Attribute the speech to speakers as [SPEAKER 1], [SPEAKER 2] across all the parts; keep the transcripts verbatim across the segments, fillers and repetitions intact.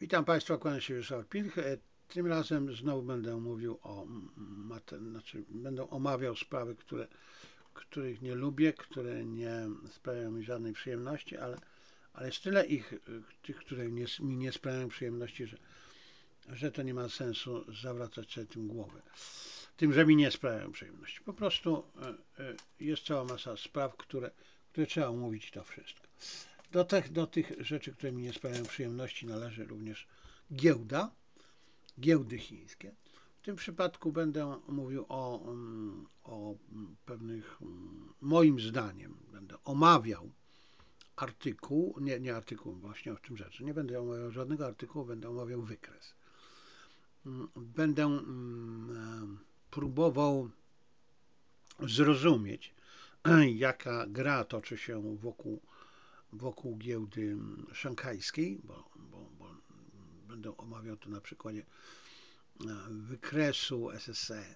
[SPEAKER 1] Witam Państwa, kłaniam się Wiesław Pilch. E, Tym razem znowu będę mówił o, mate- znaczy będę omawiał sprawy, które, których nie lubię, które nie sprawiają mi żadnej przyjemności, ale, ale jest tyle ich, y, tych, które nie, mi nie sprawiają przyjemności, że, że to nie ma sensu zawracać sobie tym głowy. Tym, że mi nie sprawiają przyjemności. Po prostu y, y, jest cała masa spraw, które, które trzeba omówić i to wszystko. Do tych, do tych rzeczy, które mi nie sprawiają przyjemności, należy również giełda, giełdy chińskie. W tym przypadku będę mówił o, mm, o pewnych, mm, moim zdaniem, będę omawiał artykuł, nie, nie artykuł, właśnie o czym rzecz. Nie będę omawiał żadnego artykułu, będę omawiał wykres. Mm, Będę mm, próbował zrozumieć, jaka gra toczy się wokół, wokół giełdy szanghajskiej, bo, bo, bo będę omawiał to na przykładzie wykresu S S C,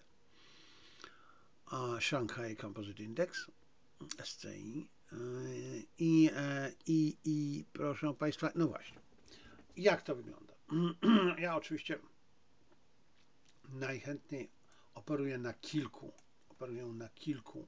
[SPEAKER 1] Shanghai Composite Index, S C I. I, i, I proszę Państwa, no właśnie, jak to wygląda? Ja oczywiście najchętniej operuję na kilku, operuję na kilku,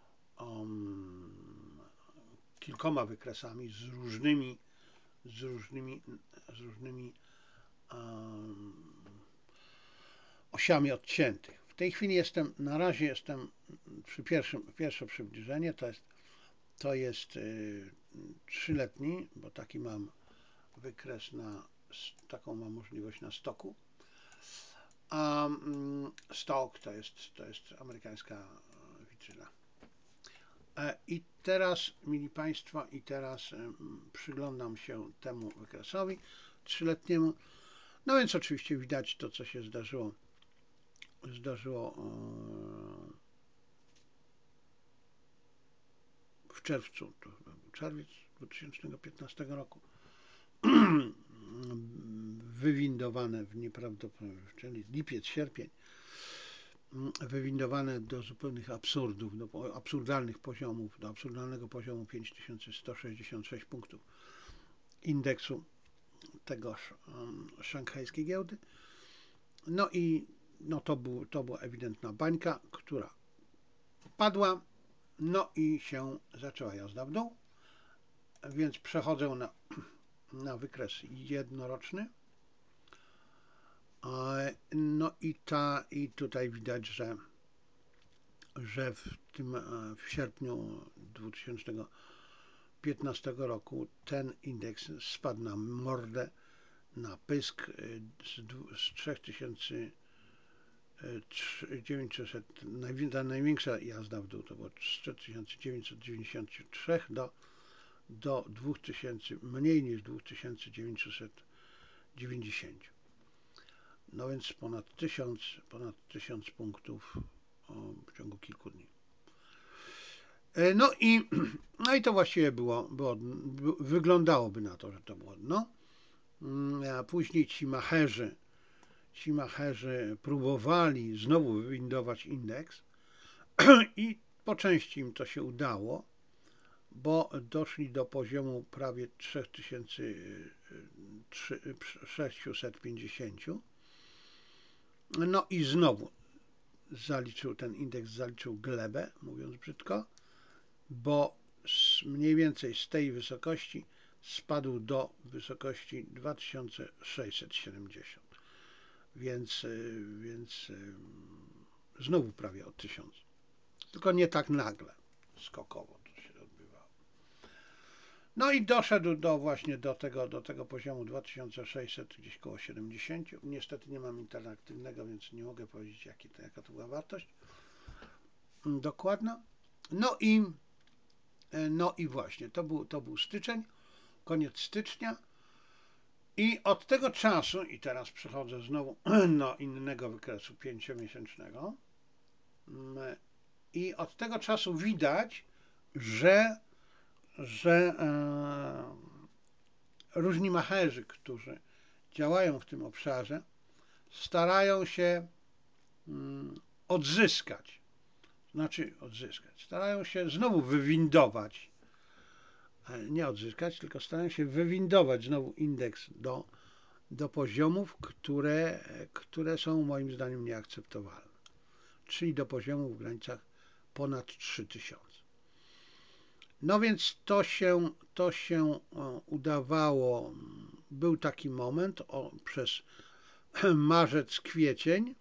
[SPEAKER 1] um, kilkoma wykresami z różnymi, z różnymi, z różnymi um, osiami odciętych. W tej chwili jestem, na razie jestem przy pierwszym, pierwsze przybliżenie, to jest, to jest yy, trzyletni, bo taki mam wykres na, taką mam możliwość na stoku. A mm, stok to jest, to jest amerykańska witryna. E, I teraz, mili Państwo, i teraz y, przyglądam się temu wykresowi trzyletniemu. No więc oczywiście widać to, co się zdarzyło zdarzyło w czerwcu, to chyba był czerwiec dwa tysiące piętnastego roku, wywindowane w nieprawdopodobnie, czyli lipiec, sierpień, wywindowane do zupełnych absurdów, do absurdalnych poziomów, do absurdalnego poziomu pięć tysięcy sto sześćdziesiąt sześć punktów indeksu tegoż um, szanghajskiej giełdy. No i no to, był, to była ewidentna bańka, która padła, no i się zaczęła jazda w dół, więc przechodzę na, na wykres jednoroczny. No i, ta, i tutaj widać, że, że w tym w sierpniu dwa tysiące piętnastego roku ten indeks spadł na mordę, na pysk z, z trzy tysiące dziewięćset, ta największa jazda w dół to było z trzy tysiące dziewięćset dziewięćdziesiąt trzy do, do dwa tysiące, mniej niż dwa tysiące dziewięćset dziewięćdziesiąt. No więc ponad tysiąc, ponad tysiąc punktów w ciągu kilku dni. No i, no i to właściwie było, było, wyglądałoby na to, że to było dno. A później ci macherzy, ci macherzy próbowali znowu wywindować indeks i po części im to się udało, bo doszli do poziomu prawie trzy tysiące sześćset pięćdziesiąt. No i znowu zaliczył ten indeks, zaliczył glebę, mówiąc brzydko, bo z, mniej więcej z tej wysokości spadł do wysokości dwa tysiące sześćset siedemdziesiąt. Więc, więc znowu prawie o tysiąc. Tylko nie tak nagle, skokowo to się odbywało. No i doszedł do właśnie do tego, do tego poziomu dwa tysiące sześćset, gdzieś koło siedemdziesiąt. Niestety nie mam interaktywnego, więc nie mogę powiedzieć, jaki to, jaka to była wartość dokładna. No i, no i właśnie, to był, to był styczeń, koniec stycznia. I od tego czasu, i teraz przechodzę znowu do innego wykresu pięciomiesięcznego, i od tego czasu widać, że, że e, różni macherzy, którzy działają w tym obszarze, starają się mm, odzyskać, znaczy odzyskać, starają się znowu wywindować, nie odzyskać, tylko starają się wywindować znowu indeks do, do poziomów, które, które są moim zdaniem nieakceptowalne, czyli do poziomów w granicach ponad trzy tysiące. No więc to się, to się udawało. Był taki moment o, przez marzec, kwiecień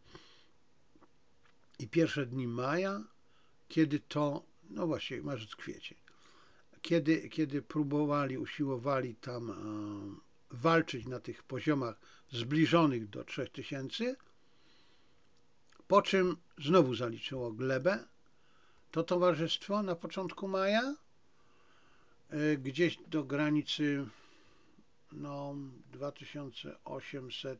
[SPEAKER 1] i pierwsze dni maja, kiedy to, no właśnie marzec, kwiecień, kiedy, kiedy próbowali, usiłowali tam e, walczyć na tych poziomach zbliżonych do trzech tysięcy, po czym znowu zaliczyło glebę to towarzystwo na początku maja, e, gdzieś do granicy no dwa tysiące osiemset,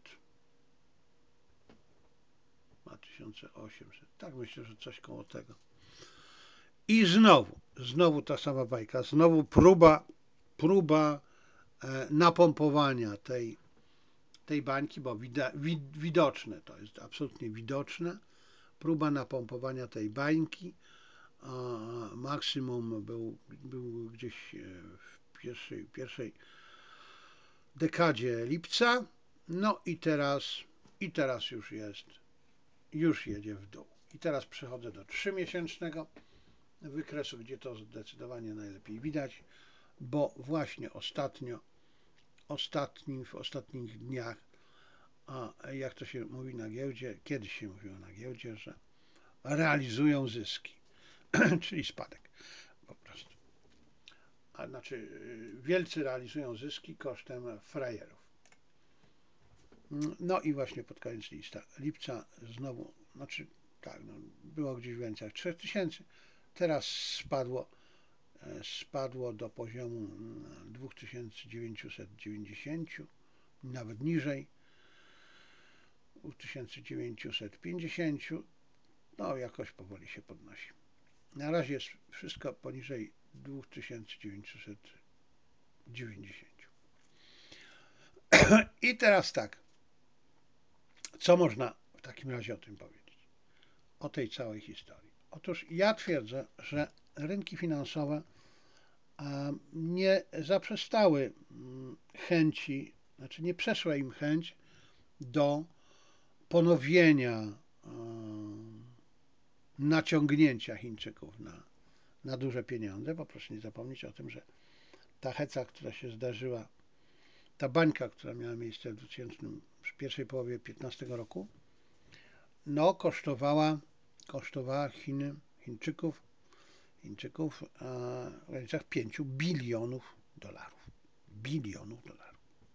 [SPEAKER 1] dwa tysiące osiemset, tak myślę, że coś koło tego. I znowu, znowu ta sama bajka, znowu próba, próba e, napompowania tej, tej bańki, bo wida, wid, widoczne, to jest absolutnie widoczne, próba napompowania tej bańki. A maksimum był, był gdzieś w pierwszej, pierwszej dekadzie lipca, no i teraz, i teraz już jest, już jedzie w dół. I teraz przechodzę do trzymiesięcznego wykresu, gdzie to zdecydowanie najlepiej widać, bo właśnie ostatnio, ostatni, w ostatnich dniach, a jak to się mówi na giełdzie, kiedyś się mówiło na giełdzie, że realizują zyski, czyli spadek po prostu. A znaczy wielcy realizują zyski kosztem frajerów. No i właśnie pod koniec lipca, lipca znowu, znaczy tak, no, było gdzieś w granicach trzech tysięcy, teraz spadło, spadło do poziomu dwa tysiące dziewięćset dziewięćdziesiąt, nawet niżej, dwa tysiące dziewięćset pięćdziesiąt, no jakoś powoli się podnosi. Na razie jest wszystko poniżej dwa tysiące dziewięćset dziewięćdziesiąt. I teraz tak, co można w takim razie o tym powiedzieć? O tej całej historii. Otóż ja twierdzę, że rynki finansowe nie zaprzestały chęci, znaczy nie przeszła im chęć do ponowienia naciągnięcia Chińczyków na, na duże pieniądze, bo proszę nie zapomnieć o tym, że ta heca, która się zdarzyła, ta bańka, która miała miejsce w, dwutysięcznym, w pierwszej połowie piętnastego roku, no kosztowała, kosztowała Chiny, Chińczyków, Chińczyków w granicach pięciu bilionów dolarów. Bilionów dolarów.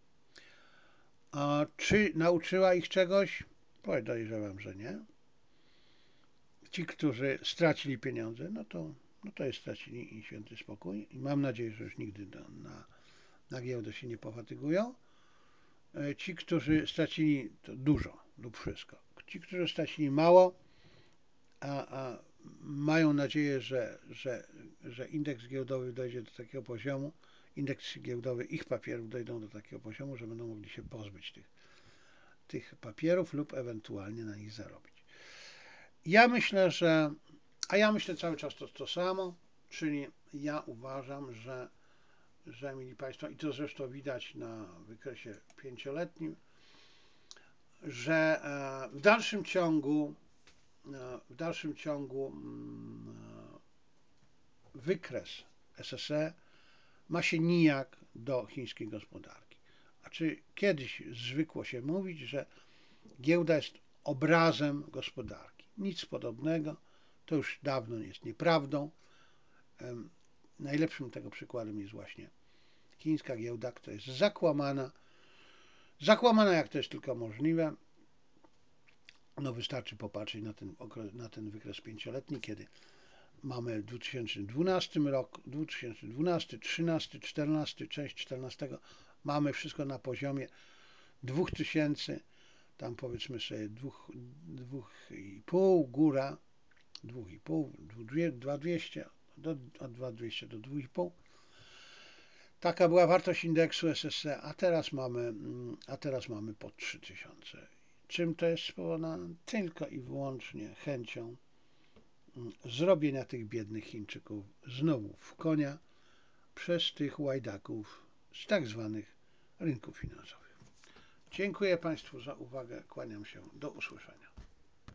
[SPEAKER 1] A czy nauczyła ich czegoś? Podejrzewam, że nie. Ci, którzy stracili pieniądze, no to, no to jest stracili i święty spokój. I mam nadzieję, że już nigdy do, na, na giełdę się nie pofatygują. Ci, którzy stracili to dużo lub wszystko. Ci, którzy stracili mało, a, a mają nadzieję, że, że, że indeks giełdowy dojdzie do takiego poziomu, indeksy giełdowe ich papierów dojdą do takiego poziomu, że będą mogli się pozbyć tych, tych papierów lub ewentualnie na nich zarobić. Ja myślę, że, a ja myślę cały czas to, to samo, czyli ja uważam, że, że mili Państwo, i to zresztą widać na wykresie pięcioletnim, że w dalszym ciągu w dalszym ciągu wykres S S E ma się nijak do chińskiej gospodarki. Znaczy kiedyś zwykło się mówić, że giełda jest obrazem gospodarki. Nic podobnego, to już dawno jest nieprawdą. Najlepszym tego przykładem jest właśnie chińska giełda, która jest zakłamana, zakłamana jak to jest tylko możliwe. No wystarczy popatrzeć na ten, na ten wykres pięcioletni, kiedy mamy dwa tysiące dwunasty rok, dwa tysiące dwunasty, trzynasty, czternasty, część czternastego, mamy wszystko na poziomie dwa tysiące, tam powiedzmy sobie dwa i pół, góra, dwa i pół, dwa tysiące dwieście, do, od dwa tysiące dwieście do dwa i pół. Taka była wartość indeksu S S E, a teraz mamy, a teraz mamy pod trzy tysiące. Czym to jest spowodowane? Tylko i wyłącznie chęcią zrobienia tych biednych Chińczyków znowu w konia przez tych łajdaków z tak zwanych rynków finansowych. Dziękuję Państwu za uwagę. Kłaniam się. Do usłyszenia.